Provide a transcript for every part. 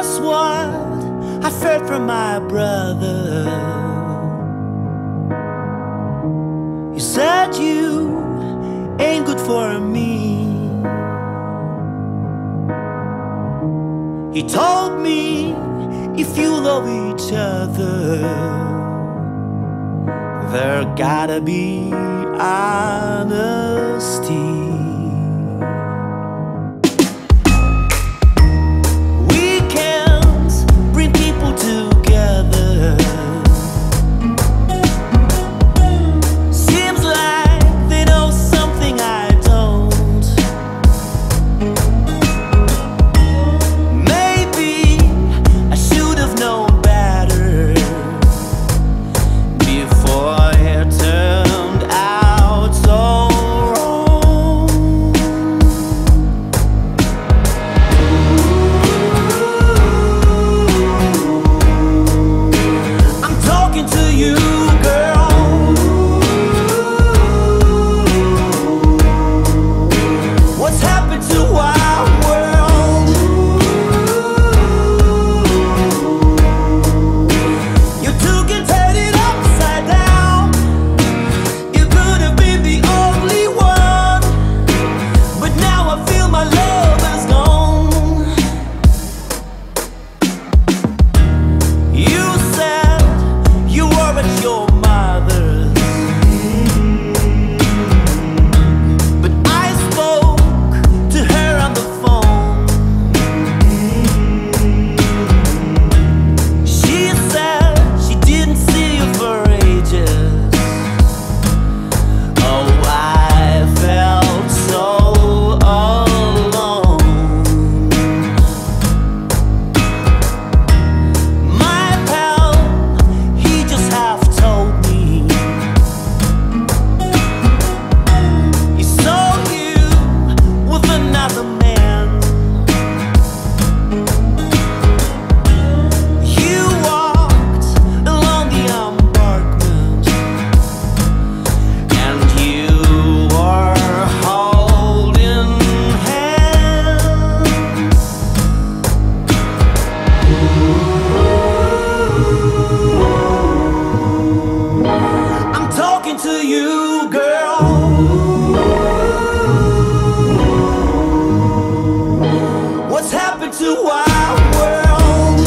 just what I've heard from my brother. He said you ain't good for me. He told me if you love each other, there gotta be honesty. Weekends bring people together. Seems like they know something I don't. Maybe I should have known better before it turned out so wrong. I'm talking to you, girl. What's happened to our world? You took and turned it upside down. You could have been the only one, but now I feel my love is gone. You said you were at your mother's, but I spoke to her on the phone. She said she didn't see you for ages. Oh, I felt so alone. My pal, he just half told me he saw you with another man. You walked along the embankment, and you were holding hands. I'm talking to you, girl. What's happened to our world?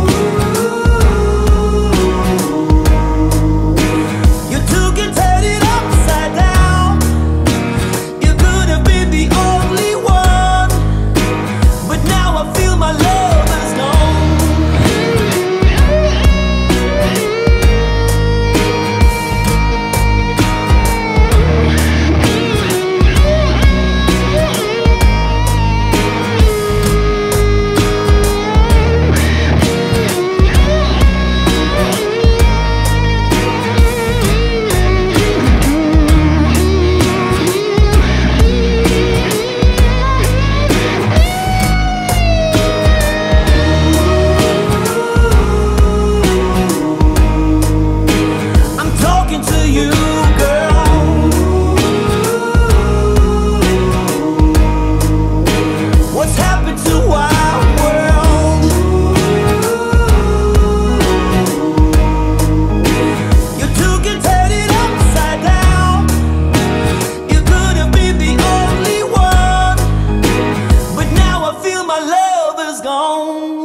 You took and turned it upside down. You could have been the only one, but now I feel my love is gone. I'm talking to you, girl. What's happened to our world? You took and turned it upside down. You could have been the only one, but now I feel my love is gone.